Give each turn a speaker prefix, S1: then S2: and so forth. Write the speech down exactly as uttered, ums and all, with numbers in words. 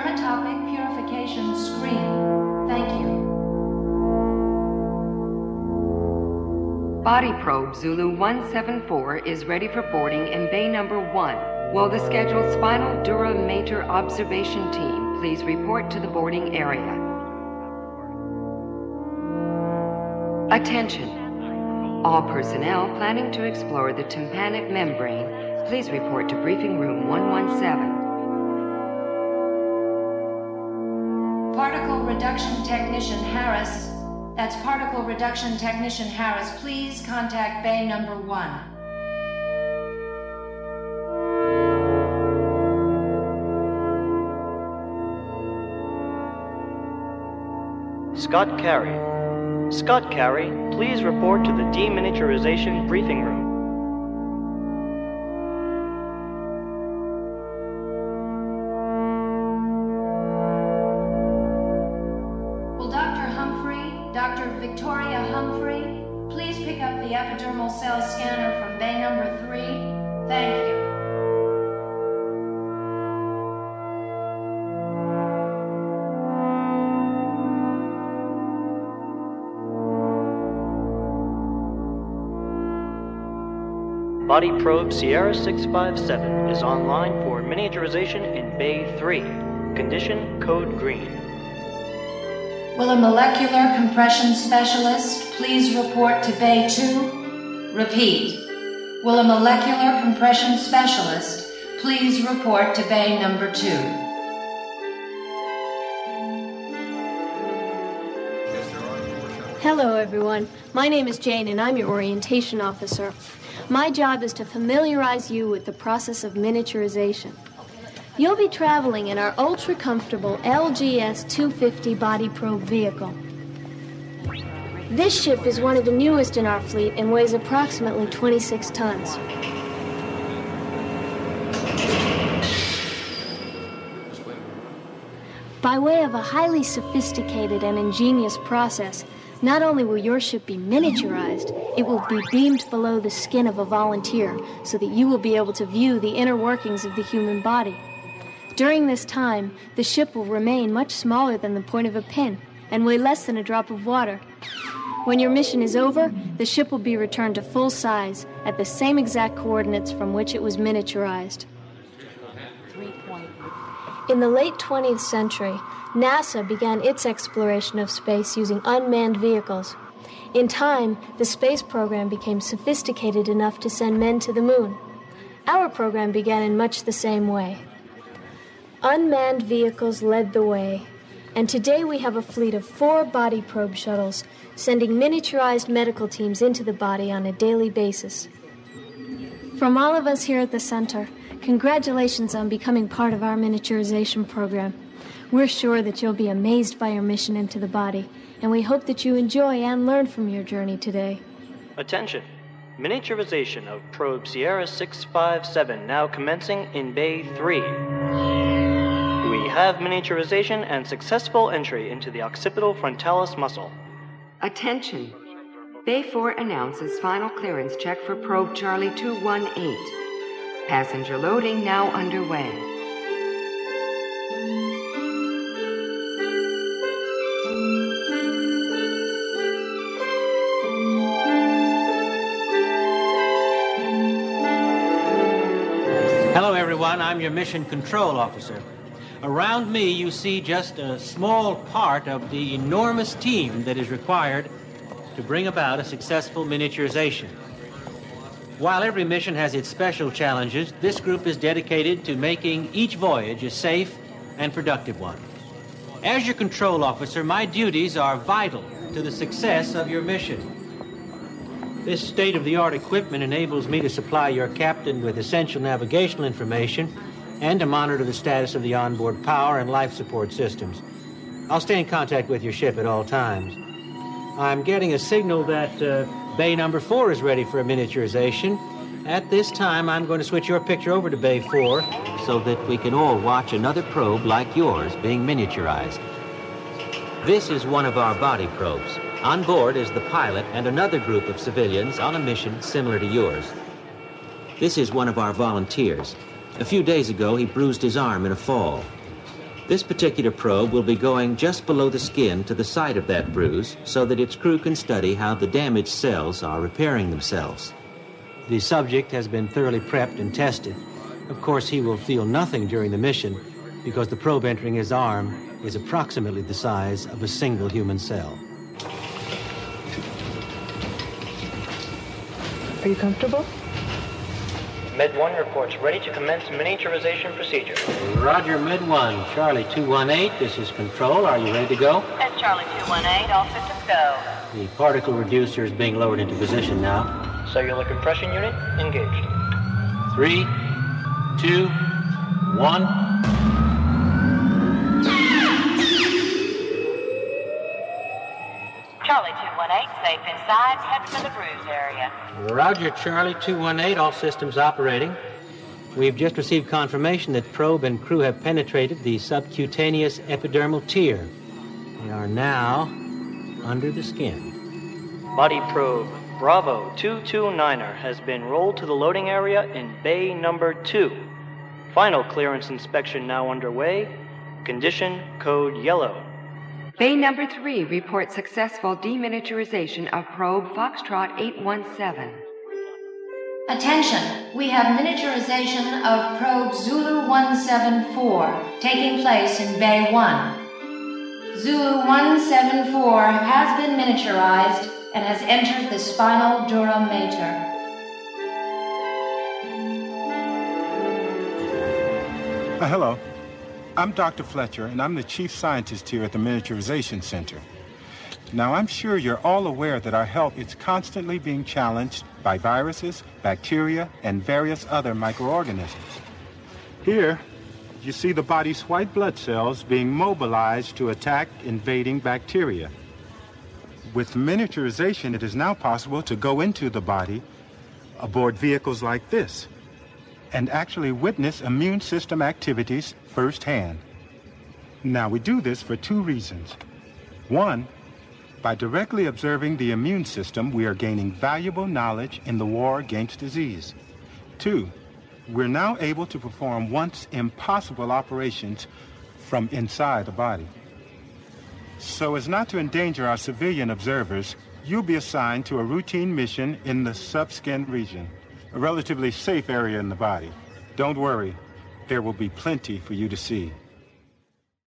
S1: dermatopic purification screen. Thank you.
S2: Body probe Zulu one seven four is ready for boarding in bay number one. Will the scheduled spinal dura mater observation team please report to the boarding area? Attention. All personnel planning to explore the tympanic membrane, please report to briefing room one one seven.
S1: Particle reduction technician Harris. That's particle reduction technician Harris. Please contact bay number one.
S3: Scott Carey. Scott Carey, please report to the deminiaturization briefing room.
S1: Will Doctor Humphrey, Doctor Victoria Humphrey, please pick up the epidermal cell scanner from bay number three? Thank you.
S3: Body probe Sierra six five seven is online for miniaturization in bay three. Condition code green.
S1: Will a molecular compression specialist please report to bay two? Repeat. Will a molecular compression specialist please report to bay number two?
S4: Hello, everyone. My name is Jane, and I'm your orientation officer. My job is to familiarize you with the process of miniaturization. You'll be traveling in our ultra-comfortable L G S two fifty body probe vehicle. This ship is one of the newest in our fleet and weighs approximately twenty-six tons. By way of a highly sophisticated and ingenious process, not only will your ship be miniaturized, it will be beamed below the skin of a volunteer so that you will be able to view the inner workings of the human body. During this time, the ship will remain much smaller than the point of a pin and weigh less than a drop of water. When your mission is over, the ship will be returned to full size at the same exact coordinates from which it was miniaturized. In the late twentieth century, NASA began its exploration of space using unmanned vehicles. In time, the space program became sophisticated enough to send men to the moon. Our program began in much the same way. Unmanned vehicles led the way, and today we have a fleet of four body probe shuttles sending miniaturized medical teams into the body on a daily basis. From all of us here at the center, congratulations on becoming part of our miniaturization program. We're sure that you'll be amazed by your mission into the body, and we hope that you enjoy and learn from your journey today.
S3: Attention! Miniaturization of probe Sierra six five seven now commencing in bay three. We have miniaturization and successful entry into the occipital frontalis muscle.
S2: Attention. Bay four announces final clearance check for probe Charlie two one eight. Passenger loading now underway.
S5: Hello, everyone. I'm your mission control officer. Around me, you see just a small part of the enormous team that is required to bring about a successful miniaturization. While every mission has its special challenges, this group is dedicated to making each voyage a safe and productive one. As your control officer, my duties are vital to the success of your mission. This state-of-the-art equipment enables me to supply your captain with essential navigational information and to monitor the status of the onboard power and life support systems. I'll stay in contact with your ship at all times. I'm getting a signal that uh, bay number four is ready for a miniaturization. At this time, I'm going to switch your picture over to bay four so that we can all watch another probe like yours being miniaturized. This is one of our body probes. On board is the pilot and another group of civilians on a mission similar to yours. This is one of our volunteers. A few days ago, he bruised his arm in a fall. This particular probe will be going just below the skin to the site of that bruise so that its crew can study how the damaged cells are repairing themselves. The subject has been thoroughly prepped and tested. Of course, he will feel nothing during the mission because the probe entering his arm is approximately the size of a single human cell.
S6: Are you comfortable?
S3: Med one reports ready to commence miniaturization procedure.
S5: Roger, Med one. Charlie two one eight, this is Control. Are you ready to go?
S7: That's Charlie two one eight. All systems go.
S5: The particle reducer is being lowered into position now.
S3: Cellular compression unit engaged.
S5: Three, two, one.
S7: Charlie two one eight, safe inside. Head for the bruise area.
S5: Roger, Charlie two one eight, all systems operating. We've just received confirmation that probe and crew have penetrated the subcutaneous epidermal tier. They are now under the skin.
S3: Body probe Bravo two two niner has been rolled to the loading area in bay number two. Final clearance inspection now underway. Condition code yellow.
S2: Bay number three reports successful deminiaturization of probe Foxtrot eight one seven.
S1: Attention, we have miniaturization of probe Zulu one seven four taking place in Bay one. Zulu one seven four has been miniaturized and has entered the spinal dura mater.
S8: Uh, hello. I'm Doctor Fletcher, and I'm the chief scientist here at the Miniaturization Center. Now, I'm sure you're all aware that our health is constantly being challenged by viruses, bacteria, and various other microorganisms. Here, you see the body's white blood cells being mobilized to attack invading bacteria. With miniaturization, it is now possible to go into the body aboard vehicles like this and actually witness immune system activities firsthand. Now, we do this for two reasons. One, by directly observing the immune system, we are gaining valuable knowledge in the war against disease. Two, we're now able to perform once impossible operations from inside the body. So as not to endanger our civilian observers, you'll be assigned to a routine mission in the subskin region, a relatively safe area in the body. Don't worry, there will be plenty for you to see.